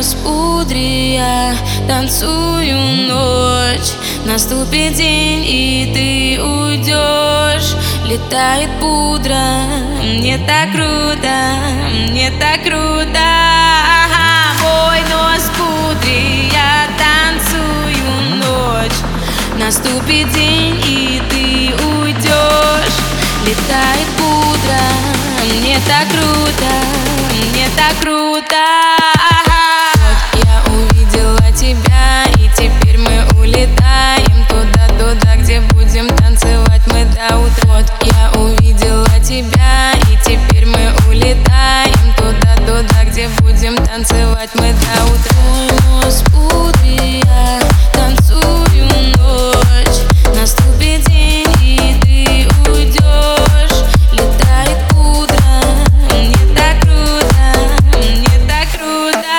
нос пудре, я танцую ночь. Наступит день, и ты уйдешь. Летает пудра, мне так круто, мне так круто. Мой нос пудре, я танцую ночь. Наступит день, и ты уйдешь. Летает пудра, мне так круто, мне так круто. Вот я увидела тебя, и теперь мы улетаем туда, где будем танцевать мы до утра. Вот я увидела тебя, и теперь мы улетаем туда, где будем танцевать мы до утра. Мой нос пудре, я танцую ночь. Наступит день, и ты уйдешь. Летает пудра, мне так круто, мне так круто.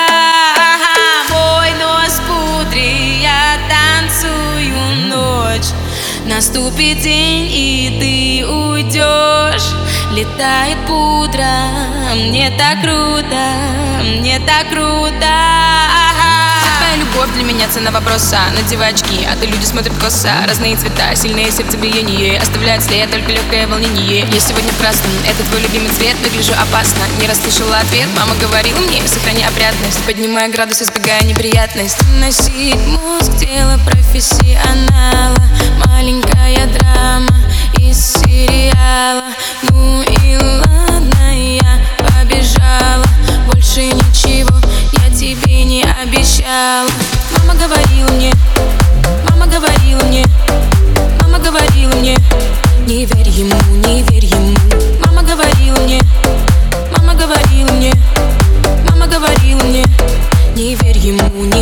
Мой нос пудре, я танцую ночь. Наступит день, и ты уйдешь. Летает пудра, мне так круто, мне так круто. Твоя любовь для меня цена вопроса. Надевай очки, а то люди смотрят косо. Разные цвета, сильное сердцебиение оставляет след, только легкое волнение. Я сегодня в красном, это твой любимый цвет. Выгляжу опасно, не расслышала ответ. Мама говорила мне, сохрани опрятность, поднимая градус, избегая неприятность. Носить мозг, тело профессионала. Маленькая драма из сериала. Ну и ладно, я побежала. Больше ничего я тебе не обещала. Мама говорила мне, мама говорила мне, мама говорила мне, не верь ему, не верь ему. Мама говорила мне, мама говорила мне, мама говорила мне, не верь ему,